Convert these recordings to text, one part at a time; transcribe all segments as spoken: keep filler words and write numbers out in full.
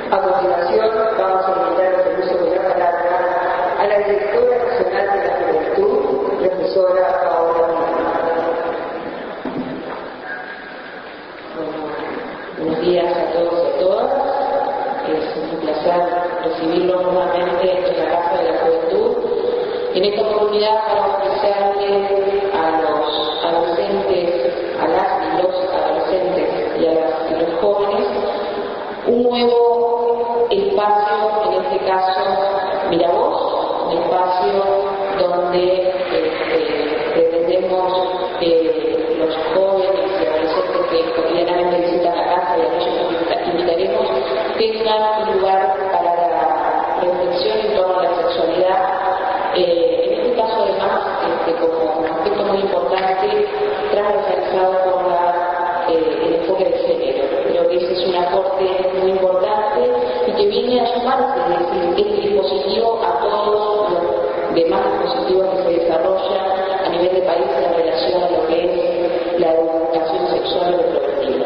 A continuación, vamos a invitar al uso de la palabra a la directora nacional de la Juventud, profesora Paola Milán. Buenos días a todos y a todas. Es un placer recibirlos nuevamente en la Casa de la Juventud. En esta oportunidad para ofrecerle a los adolescentes, a las y los adolescentes y a las y los jóvenes un nuevo espacio, en este caso Miravoz, un espacio donde este, pretendemos que los jóvenes y adolescentes que cotidianamente visitan la casa y a aquellos que invitaremos tengan un lugar para la reflexión en torno a la sexualidad. Eh, en este caso, además, este, como un aspecto muy importante, transversalizado por la, eh, el enfoque de género. Creo que ese es un aporte muy importante y que viene a sumarse este, este dispositivo a todos los demás dispositivos que se desarrollan a nivel de país en relación a lo que es la educación sexual y reproductiva.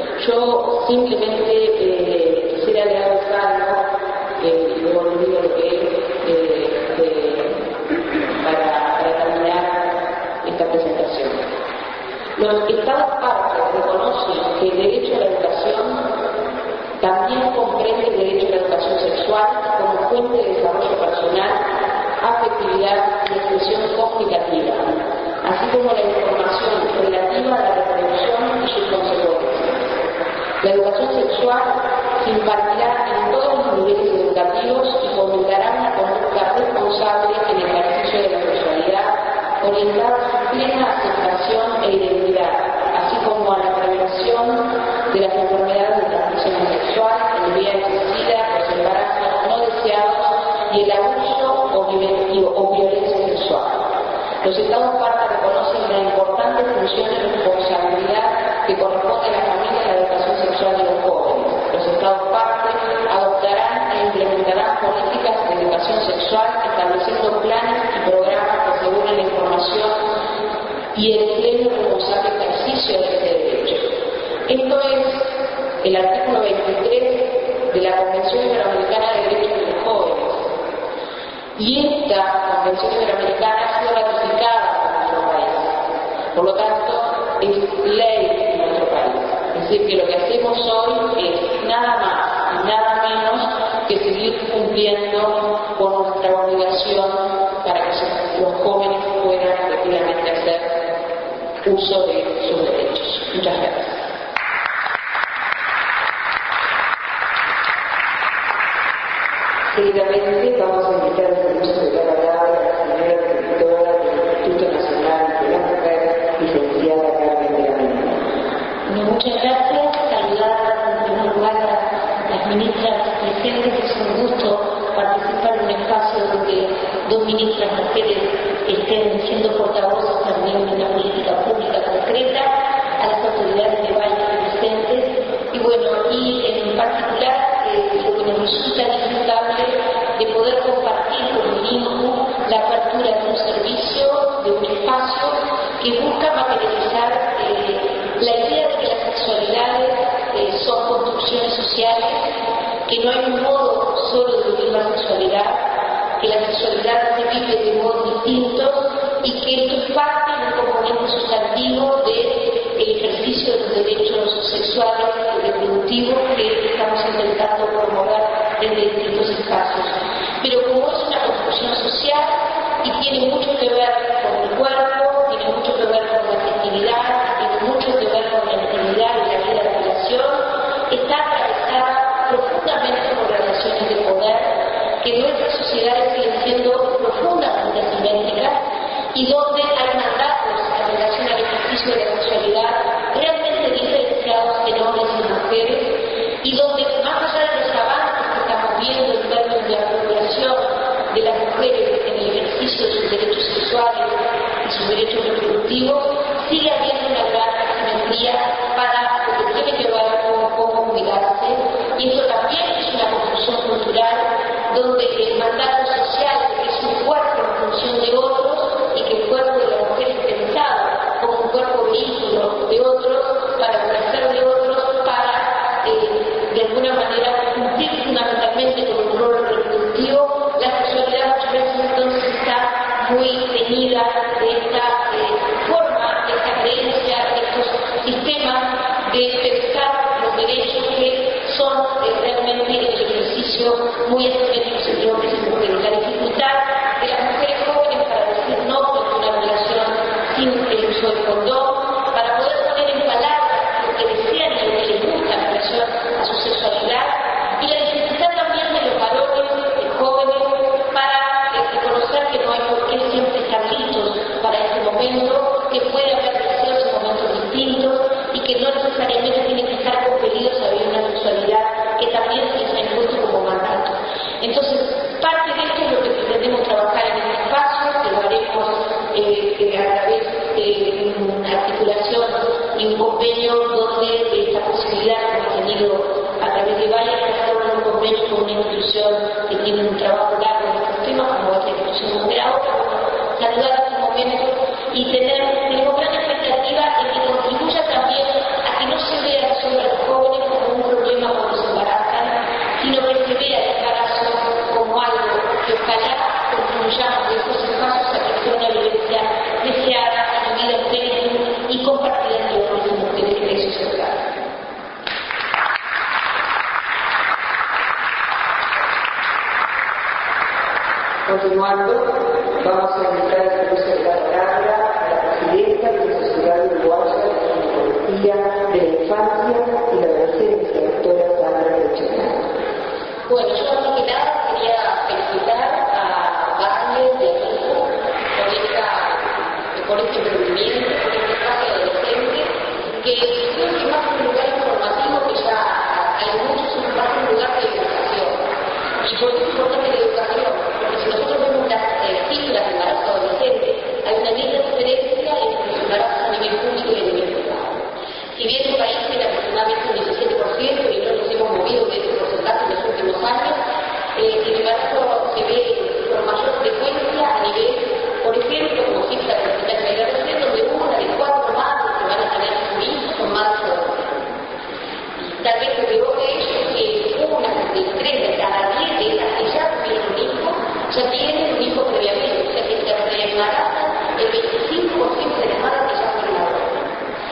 Yo simplemente eh, quisiera agregar algo, eh, y luego olvido lo que es, eh, eh, para, para terminar esta presentación. Los Estados partes reconocen que el derecho a la educación también comprende el derecho a la educación sexual como fuente de desarrollo personal, afectividad y expresión comunicativa, así como la información relativa a la reproducción y sus consecuencias. La educación sexual se impartirá en todos los niveles educativos y fomentará una conducta responsable en el ejercicio de la sexualidad, orientada a su plena aceptación e identidad, así como a la prevención de las enfermedades de transmisión sexual, el V I H, SIDA, los embarazos no deseados y el abuso o, o violencia sexual. Los Estados partes reconocen la importante función y responsabilidad que corresponde a la familia en la educación sexual de los jóvenes. Los Estados partes adoptarán e implementarán políticas de educación sexual, estableciendo planes y programas que aseguren la información y el pleno y responsable ejercicio de este derecho. Esto es el artículo veintitrés de la Convención Interamericana de Derechos de los Jóvenes. Y esta Convención Interamericana ha sido ratificada por nuestro país. Por lo tanto, es ley en nuestro país. Es decir, que lo que hacemos hoy es nada más y nada menos que seguir cumpliendo con nuestra obligación para que los jóvenes puedan efectivamente hacer uso de sus derechos. Muchas gracias. Seguidamente vamos a invitar al uso de la palabra a la señora directora del Instituto Nacional de la Mujer, licenciada Carmen de la Mina. Bueno, muchas gracias. Saludar en primer lugar a las ministras presentes. Es un gusto participar en un espacio donde dos ministras mujeres estén siendo portavoces también de una política pública concreta, a las autoridades de Valle presentes y bueno, y en particular eh, lo que nos resulta disfrutable de poder compartir con el I N C U la apertura de un servicio, de un espacio que busca materializar eh, la idea de que las sexualidades eh, son construcciones sociales, que no hay un modo solo de vivir la sexualidad, que la sexualidad se vive de modos distintos y que esto es parte de un componente sustantivo del ejercicio de los derechos sexuales y reproductivos que estamos intentando promover desde distintos espacios. Pero como es una construcción social y tiene mucho que ver con el cuerpo, tiene mucho que ver con la afectividad, tiene mucho que ver con la intimidad y la vida de la relación, está atravesada profundamente por relaciones de poder que nuestras sociedades siguen siendo profundamente asimétricas y donde hay mandatos en relación al ejercicio de la sexualidad realmente diferenciados en hombres y mujeres y donde más allá de los avances que estamos viendo en términos de apropiación de las mujeres en el ejercicio de sus derechos sexuales y sus derechos reproductivos, sigue habiendo una gran asimetría para lo que tiene que ver con cómo cuidarse y eso también es una construcción cultural donde el mandato social de que es un cuerpo en función de otros y que el cuerpo de la mujer es pensado como un cuerpo vehículo de otros para el placer de otros, para eh, de alguna manera cumplir una ejercicio muy específico en sentido que se mujer. La dificultad de las mujeres jóvenes para decir no con una relación sin el uso del condón, para poder poner en palabras lo que desean y lo que les gusta en relación a su sexualidad, y la dificultad también de los varones, de jóvenes, para eh, reconocer que no hay por qué siempre estar listos para este momento, que puede haber deseos en momentos distintos y que no necesariamente tienen que estar compelidos a vivir una sexualidad que también se ha impuesto como mandato. Entonces, parte de esto es lo que pretendemos trabajar en este espacio, que lo haremos eh, eh, a través de una articulación y un convenio donde esta posibilidad que hemos tenido a través de varias plataformas, un convenio con una institución que tiene un trabajo largo en estos temas, como otra institución moderadora, saludar a este momento y tener, tenemos gran expectativa en que contribuya también a que no se vea solo a los jóvenes como un problema cuando se embarazan, sino que se vea el embarazo como algo que ojalá contribuyamos de estos espacios a que sea una vivencia deseada, vivida en plenitud y compartida entre hombres y mujeres en eso se trata. Continuando, vamos a invitar al profesor de la palabra a la presidenta de la Sociedad Uruguaya de Ginecología de la Infancia y la Adolescencia, doctora Sandra Pechonaro. Bueno, yo antes que nada quería felicitar a Barnes y a Rico por, esta, por este emprendimiento, por este espacio adolescente, que creo que más que un lugar informativo, que ya hay muchos, es más un lugar de educación. ¿Y por qué es importante la educación? Porque si nosotros vemos las eh, cifras de embarazo adolescente, hay una gran diferencia entre los embarazos a nivel público y a nivel privado. Si bien el país tiene aproximadamente un diecisiete por ciento y no nos hemos movido de ese porcentaje en los últimos años, eh, el embarazo se ve con mayor frecuencia a nivel, por ejemplo, como cifra del Hospital General de Salud, donde una de cuatro madres que van a tener su hijo son madres adolescentes. Tal vez lo peor de ello es que una de tres de cada diez de ellas que ya tienen un hijo, ya tienen un hijo previamente, o sea que se embarazan el veinticinco por ciento de las madres que ya fueron adultas.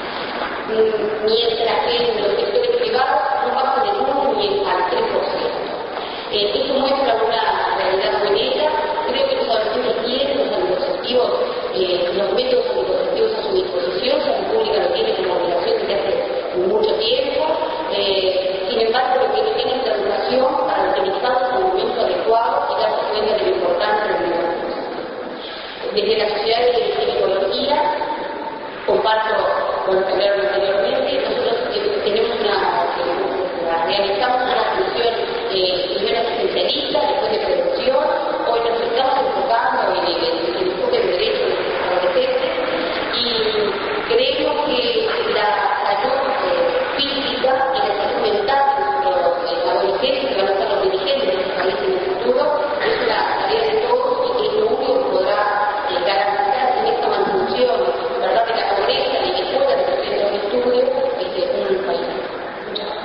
Mientras que en los sectores privados no pasa del uno ni al tres por ciento. Eh, esto muestra una realidad muy negra. Creo que los adolescentes tienen los anticonceptivos, eh, los métodos anticonceptivos a su disposición, Salud Pública lo tiene como obligación desde hace mucho tiempo. Eh, sin embargo, lo que no tiene es la educación para utilizarlos en el momento adecuado y darse cuenta de lo importante de la educación. Desde la Sociedad de Ginecología, comparto con lo que hablaron anteriormente, nosotros eh, tenemos una, eh, realizamos una función eh, primero asistencialista, después de prevención. Hoy nos estamos enfocando en el, en el enfoque de derechos adolescentes y creemos que la salud eh, física y la salud mental de los eh, adolescentes, que van a ser los dirigentes de este país en el futuro, es una tarea de todos y que es lo único que podrá eh, garantizar en esta mantención, ¿verdad?, de la pobreza y de fuera de los centros de estudio este, en el país. Muchas gracias.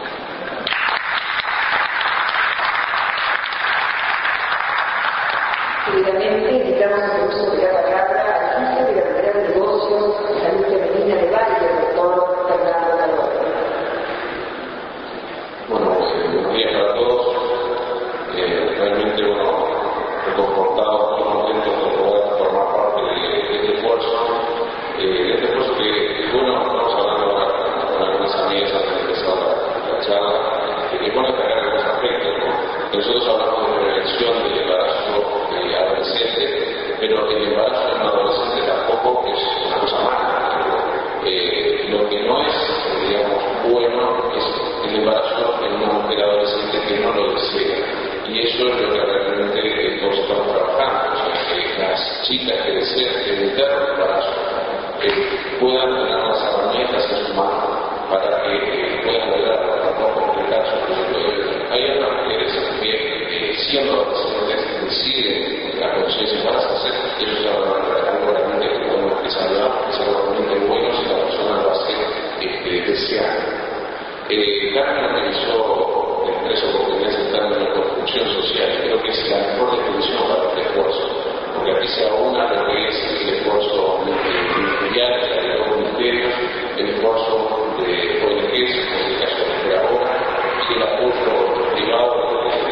Seguidamente invitamos al profesor de la palabra al jefe de la Unidad de Negocios de Salud Femenina de Valle, el doctor Fernando Calor. Bueno, eh, buenos días para todos. Eh, realmente, bueno, reconfortado, muy contento de poder formar parte de, de este esfuerzo. Eh, de este esfuerzo que, bueno, estamos hablando ahora con algunas amigas antes de empezar la, la charla, que es bueno destacar algunos aspectos, ¿no? Que nosotros hablamos de prevención del embarazo eh, adolescente, pero el embarazo en un adolescente tampoco es una cosa mala. Eh, lo que no es, digamos, bueno es el embarazo en una mujer adolescente que no lo desea. Y eso es lo que realmente todos estamos trabajando. O sea, que las chicas que desean evitar el embarazo eh, puedan tener las herramientas en su mano para que eh, puedan lograr tampoco complicar su proceso. Hay otras mujeres que eh, siendo adolescentes deciden la conciencia para hacer, y eso es algo realmente que podemos desarrollar, es algo realmente bueno si la persona lo hace este, deseando. Eh, Carmen utilizó en tres oportunidades el término de construcción social. Creo que es la mejor definición para este esfuerzo, porque aquí se aúna lo que es el esfuerzo ministerial de los ministerios, el esfuerzo de O N Ges, en este caso de ahora, y el apoyo privado que está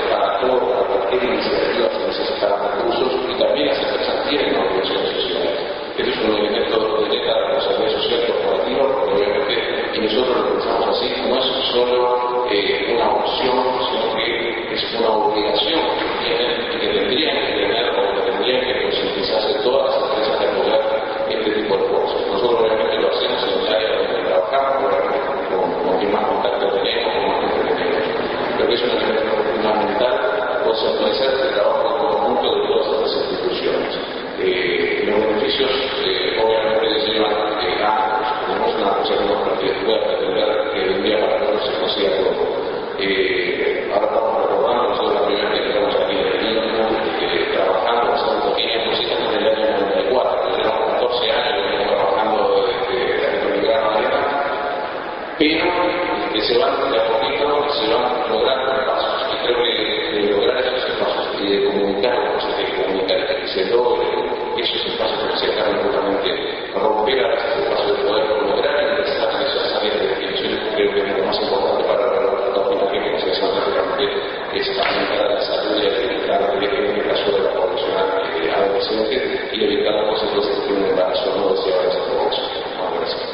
todo, para cualquier iniciativa se necesitan recursos y también las empresas tienen obligaciones sociales. Este es un elemento de neta responsabilidad social corporativa, porque obviamente, y nosotros lo pensamos así, no es solo eh, una opción, sino que es una obligación que tienen y que tendrían que tener o que tendrían que concientizarse todas las empresas de apoyar este tipo de cosas. Nosotros obviamente lo hacemos en el área donde trabajamos, con, con quien más contacto tenemos, con más gente tenemos. Pero es un elemento fundamental conceptualizar este trabajo en conjunto de todas estas instituciones. Eh, los beneficios eh, obviamente llevan eh, años. Tenemos una cosa que no puede pretender que de un día para otro se consiga todo. Eh, ahora estamos recordando, nosotros la primera vez que estamos aquí en el INCO, eh, trabajando, haciendo pequeñas cositas en el año noventa y cuatro. Tenemos catorce años que estamos trabajando desde el grano de arena, pero que se van de a poquito, se van logrando pasos. Y creo que de lograr esos espacios y de comunicar lo que se tiene que comunicar, que se logre esos espacios que se acaban justamente romper a esos espacios de poder lograr ingresar en esas áreas de definición. Creo que es lo más importante para la opinión que se hace realmente es aumentar la salud y el bienestar en el caso de la población adolescente y evitar las consecuencias de un embarazo no deseado de esa población. Muchas gracias.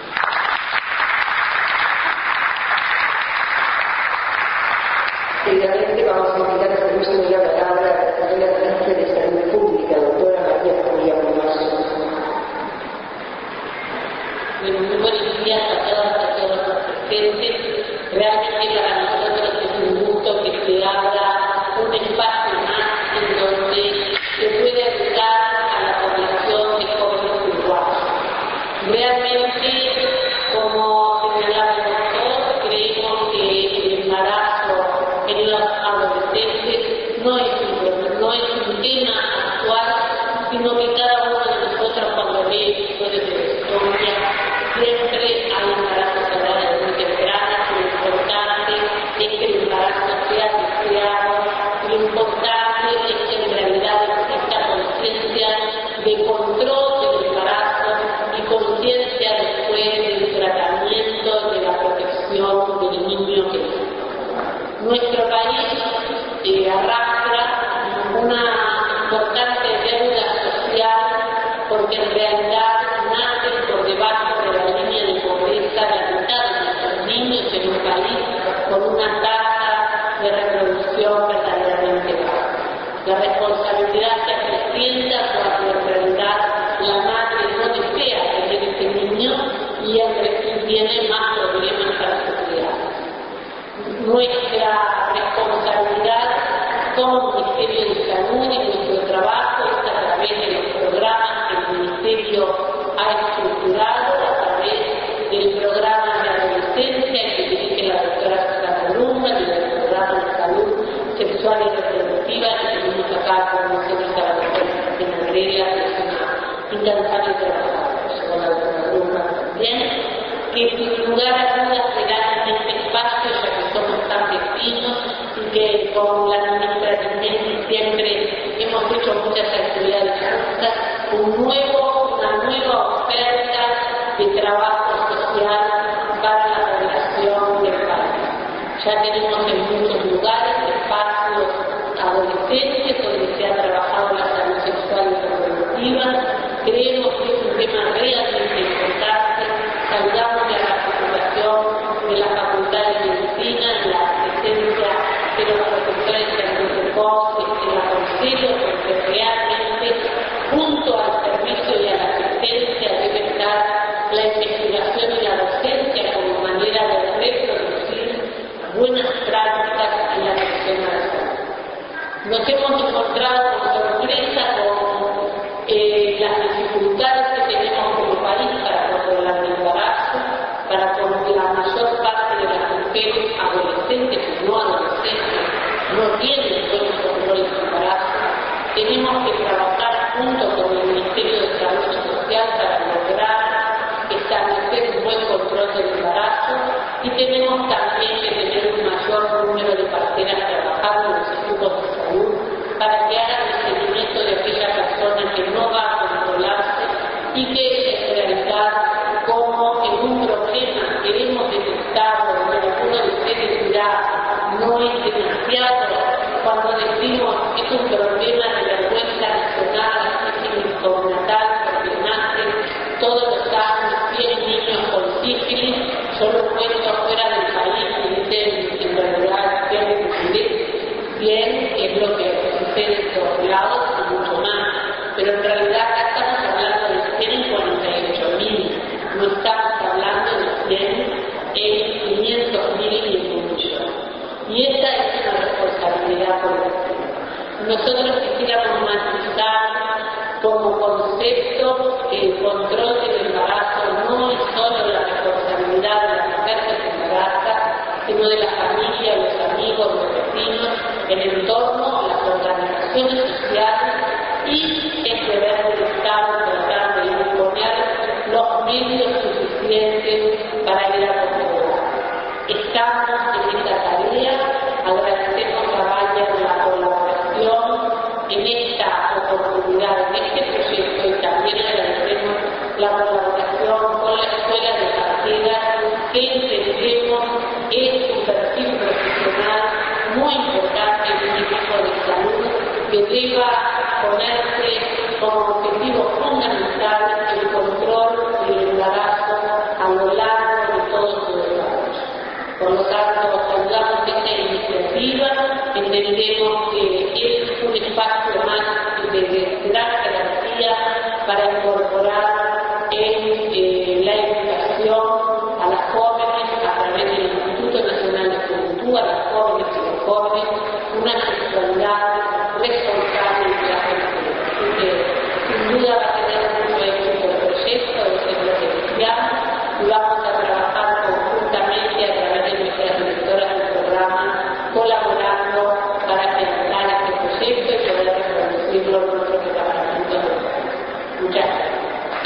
Seguidamente vamos a invitar a servicio de la palabra a la señora Ministra de Salud Pública, doctora María Julia Mumazo. Bueno, muy buenos días a todas y a todos los presentes. Realmente para nosotros es un gusto que se abra un espacio más en donde se puede ayudar a la población de jóvenes uruguayos. Realmente, como señalaba el doctor, creemos que el embarazo en los adolescentes no es un, no es un tema actual, sino que cada uno de nosotros cuando ve historias de la historia, siempre hay embarazos a edades muy tempranas, y lo importante es que el embarazo sea deseado, lo importante es que en realidad exista conciencia de control del embarazo y conciencia después del tratamiento, de la protección del niño que nace. Nuestro país eh, arrastra una importante deuda social porque en realidad nace por debajo de la línea de pobreza la mitad de nuestros niños en un país con una tasa de reproducción verdaderamente baja. La responsabilidad se acrecienta cuando en realidad la madre no desea tener este niño y el recién tiene más problemas para su crianza. Nuestra responsabilidad como Ministerio de Salud y nuestro trabajo es a través de los programas que el Ministerio ha estructurado, a través del programa de adolescencia que dirige la doctora Susana Luma y del programa de salud sexual y reproductiva que tenemos acá con nosotros a la doctora Cristina Grela, que es una incansable trabajadora, con la doctora Luma también, que sin lugar a dudas serán en este espacio, ya que somos tan vecinos y que con la ministra de siempre hemos hecho muchas actividades juntas, un nuevo, una nueva oferta de trabajo social para la población del país. Ya tenemos en muchos lugares espacios adolescentes donde se ha trabajado la salud sexual y reproductiva. Creemos que es un tema realmente importante. Saludamos la participación de la Facultad de Medicina, la presencia de los profesores de antropólogos, que la aconsejo porque realmente junto al servicio y a la asistencia debe estar la investigación y la docencia como manera de reproducir buenas prácticas en la atención a la salud. Nos hemos encontrado con sorpresa con eh, las dificultades que tenemos como país para controlar el embarazo, para con la mayor parte de las mujeres adolescentes y no adolescentes no tienen buen control del embarazo. Tenemos que trabajar junto con el Ministerio de Salud Social para lograr establecer un buen control del embarazo y tenemos también que tener un mayor número de parteras trabajando en los equipos de salud para que hagan el seguimiento de aquella persona que no va a controlarse y que en realidad como en un problema que hemos detectado, donde alguno de ustedes dirá no es demasiado cuando decimos que es un problema de vergüenza nacional, sífilis neonatal, porque nacen todos los años cien niños con sífilis, solo cuento fuera del país, y dicen en realidad tienen cien, es lo que sucede en todos lados y mucho más, pero en realidad acá estamos hablando de cien en cuarenta y ocho mil, no estamos hablando de cien en quinientos mil y en mucho. Y esta es una responsabilidad colectiva. Nosotros quisiéramos matizar como concepto que el control del embarazo no es solo la responsabilidad de la mujer que se embaraza, sino de la familia, los amigos, los vecinos, el entorno, las organizaciones sociales, y es deber del Estado tratar de imponer los medios suficientes para ir a controlar. Estamos en esta tarea, agradecemos a Bayer la colaboración en esta oportunidad, en este proyecto, y también agradecemos la colaboración con la Escuela de Cartera, que entendemos es un perfil profesional muy importante en un equipo de salud que deba ponerse como objetivo fundamental el control del embarazo a lo largo de todo su desarrollo. Por lo tanto, saludamos esta iniciativa, entendemos que es un espacio más de gran garantía para incorporar en eh, la educación a las jóvenes a través del Instituto Nacional de Juventud, a las jóvenes y los jóvenes, una sexualidad responsable y placentera. Así que, sin duda, va a tener mucho éxito el proyecto, eso es lo que deseamos, y vamos a trabajar conjuntamente a través de nuestras directoras del programa, colaborando para pensar este proyecto y poder reproducirlo en nuestros departamentos de salud. Muchas gracias.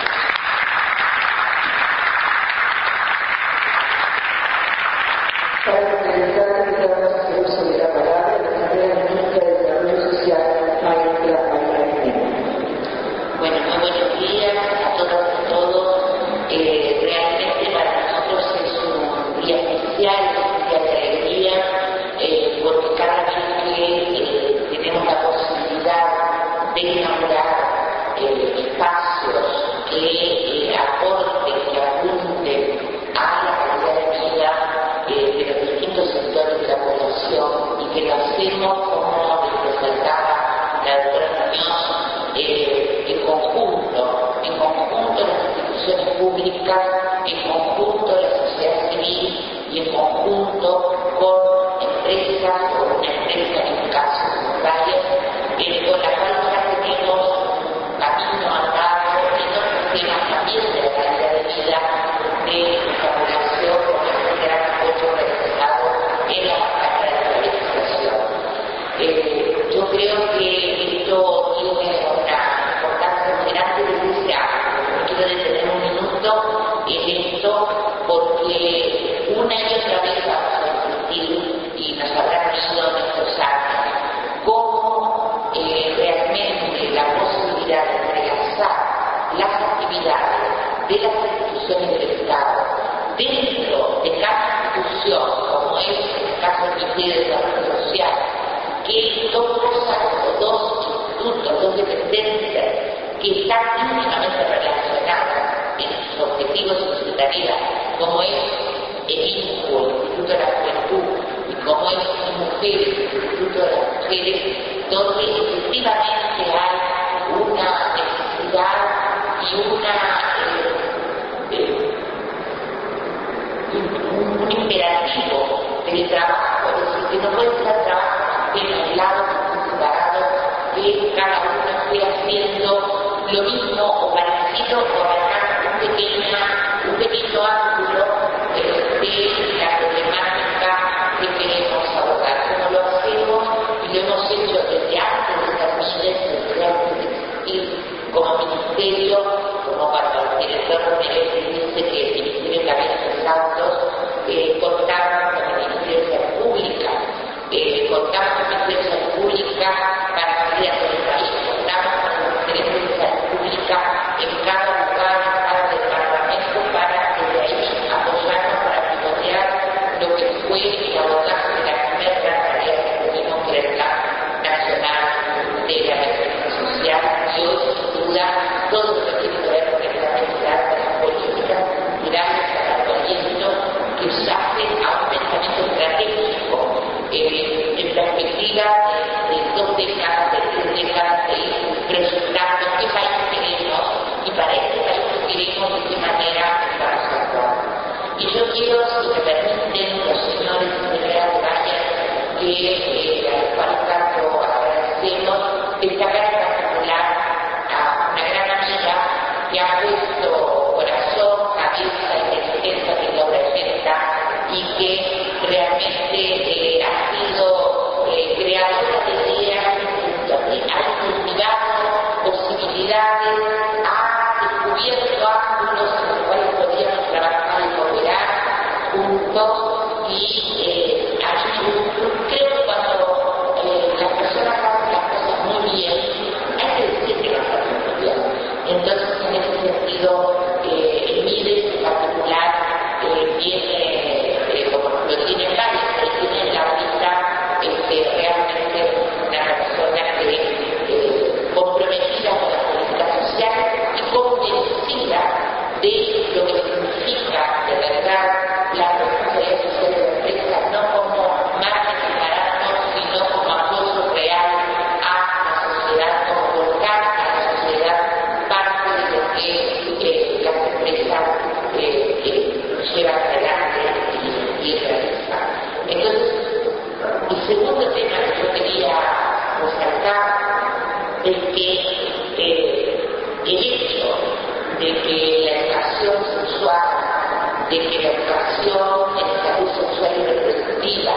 Para finalizar, quisiéramos hacer uso de la palabra de la señora ministra de Desarrollo Social, maestra María Argentina. Bueno, muy buenos días a todas y todos. Eh, realmente para nosotros es un día especial, un día de alegría, eh, porque cada vez que eh, tenemos la posibilidad de inaugurar eh, espacios que eh, aporten, que apunten a la calidad de vida eh, de los distintos sectores de la población, y que lo hacemos, como les resaltaba la doctora Muñoz, eh, en conjunto, en conjunto las instituciones públicas, en conjunto la sociedad civil y en conjunto con empresas o una empresa, en el caso de varias, eh, con la cual ya tenemos un camino andado en otros temas también de la calidad de vida de nuestra población, con este gran apoyo realizado en la campaña de la legislación. Eh, yo creo que esto tiene una importancia muy grande desde ya. Me quiero detener un minuto en esto, porque una y otra vez vamos a insistir, y nos habrá venido en estos años, cómo eh, realmente la posibilidad de entrelazar las actividades de las instituciones del Estado dentro de cada institución, como es el caso del Ministerio de Desarrollo Social, que dos cosas o dos institutos, dos dependencias que están íntimamente relacionadas en sus objetivos y sus tareas, como es el INJU, el Instituto de la Juventud, y como es Mujeres, el Instituto de las Mujeres, donde efectivamente hay una necesidad y una eh, eh, un imperativo del trabajo, es decir, que no puede ser trabajo bien aislado, separado, que cada uno esté haciendo lo mismo o parecido, o abarcar un pequeño, un pequeño ángulo eh, de la problemática que queremos abordar. Como lo hacemos y lo hemos hecho desde antes de esta presidencia, desde antes de existir como ministerio, como cuando el director Romero dice que el Ministerio de Cabezas Santos eh, contamos con el Ministerio de Salud Pública, eh, contamos con el Ministerio de Salud Pública para salir a todo el país, contamos con el Ministerio de Salud Pública en cada lugar, en cada departamento, para desde ahí apoyarnos para pilotear política de, de dos décadas, de tres décadas, de ir presuntando qué país queremos y para este país que queremos de qué manera vamos a actuar. Y yo quiero, si me permiten, los señores y señoras de Bayer, que eh, a los cuales tanto agradecemos, destacar en particular a una gran amiga que ha puesto corazón, cabeza, inteligencia, que obra y que realmente eh, ha sido eh, creadora de ideas, ha cultivado posibilidades, ha descubierto ángulos en los cuales podríamos trabajar y cooperar juntos y eh, a mí creo que cuando eh, las personas hacen las cosas muy bien, hay que decir que las hacen muy bien. Entonces, en ese sentido, eh, el MIDES en particular eh, tiene, eh, como lo tiene varios, pero tiene la unidad este, realmente una persona que eh, comprometida con la política social y convencida de lo que significa de verdad la responsabilidad social de la empresa, no como marketing barato, sino como apoyo real a la sociedad, como volcar a la sociedad parte de lo que eh, las empresas eh, eh, llevan adelante y, y realizan. Entonces, el segundo tema que yo quería resaltar es que eh, el hecho de que la educación sexual, de que la educación en salud sexual y reproductiva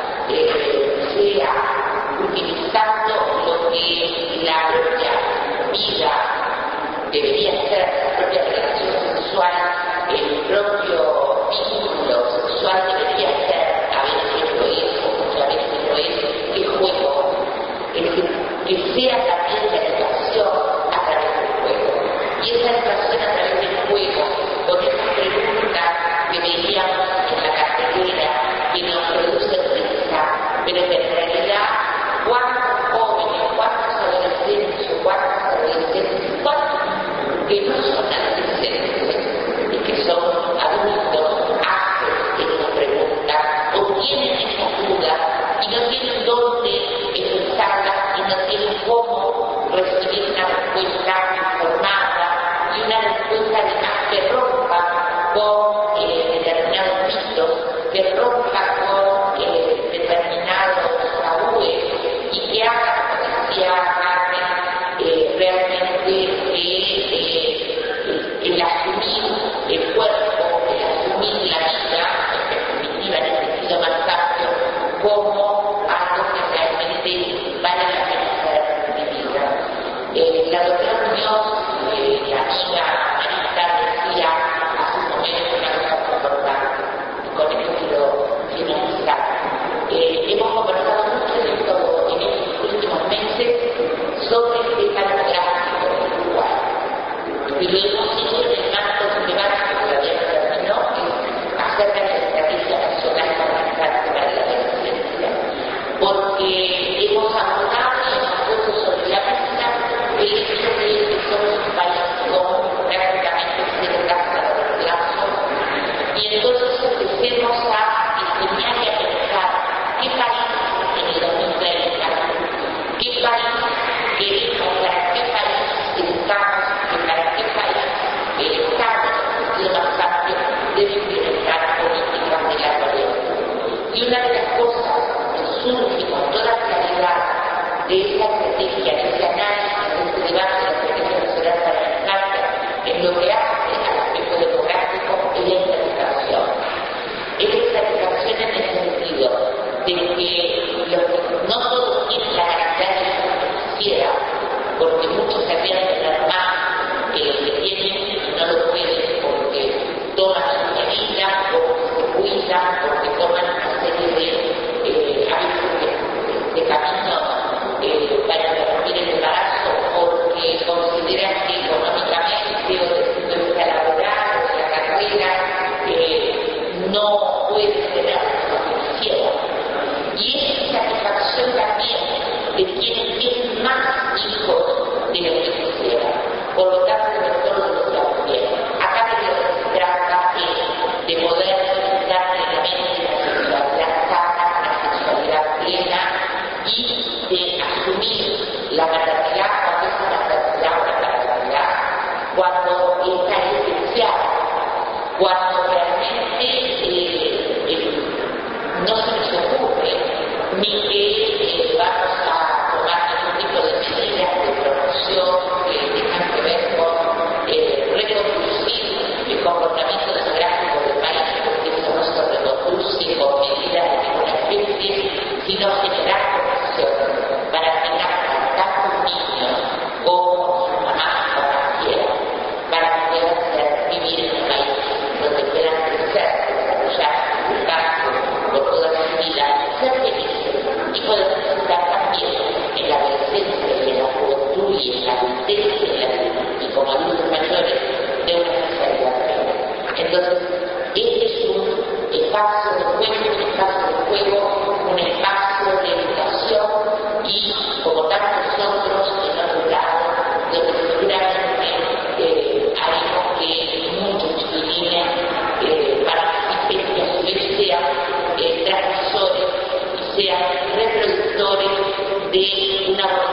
eh, sea utilizando lo que la propia vida debería ser, la propia relación sexual, el propio vínculo sexual debería ser, a veces lo es, o muchas veces lo es, el juego. Es decir, que sea también la educación a través del juego. Y esa educación a través del juego, con esas preguntas que veíamos en la cartelera, que nos producen risa, pero que en realidad, ¿cuántos jóvenes, cuántos adolescentes o cuántos adolescentes, cuántos que no son adolescentes y que son adultos hacen estas preguntas o tienen esa duda y no tienen dónde pensarlas y no tienen cómo recibir una respuesta informada y una respuesta además que rompa con eh, determinados mitos, que rompa con eh, determinados tabúes y que haga, como decía Carmen, eh, realmente eh, eh, el asumir el cuerpo, el asumir la vida, en definitiva en el sentido más amplio, como algo que realmente vale la pena ser vivida. Eh, la doctora Muñoz, eh, la amiga Marita, decía hace un momento una cosa muy importante, y con esto quiero finalizar. Eh, hemos conversado mucho en, esto, en estos últimos meses sobre el tema demográfico del Uruguay. Y lo hemos hecho en el marco de un debate que todavía no terminó, que es acerca de la estrategia nacional para la infancia para la adolescencia. Porque hemos abordado y hemos puesto sobre la mesa el hecho de que somos un país con prácticamente cero tasas de reemplazo. Y entonces empecemos a diseñar y a pensar qué país en el dos mil treinta, qué país queremos, para qué país estamos, y para qué país el Estado, en el sentido más amplio, debe implementar políticas de largo aliento. Y una de las cosas que surge con toda claridad de esa estrategia, de ese análisis, de ese debate de la estrategia nacional para la infancia, en lo que hace al aspecto demográfico es la interpretación. Es esa educación en el sentido de que los, no todos tienen la cantidad de hijos que quisiera, porque muchos querrían tener más que lo que tienen y no lo pueden porque toman su medida, porque se cuidan, porque toman una serie de, eh, de, de caminos eh, para permitir el embarazo y de asumir la maternidad cuando esa maternidad o la paternidad, cuando está esencial, cuando realmente eh, eh, no se nos ocurre ni que eh, vamos a tomar ningún tipo de medidas de promoción que tengan que ver con eh, reproducir el comportamiento demográfico del país, porque eso no se reproduce con medidas de ninguna especie, sino generar condiciones para que nazcan tanto niños como sus mamás cuando quieran, para que puedan ser, vivir en un país donde puedan crecer, desarrollar su espacio por toda su vida, ser felices y poder disfrutar también en la adolescencia y en la juventud y en la adultez y como adultos mayores de una especialidad plena. Entonces, este es un espacio de juego, un espacio de juego, un espacio de educación y, como tantos otros, en otro lado, donde seguramente eh, haremos que muchos chiquilines eh, participen y a su vez sean eh, transmisores y sean reproductores de una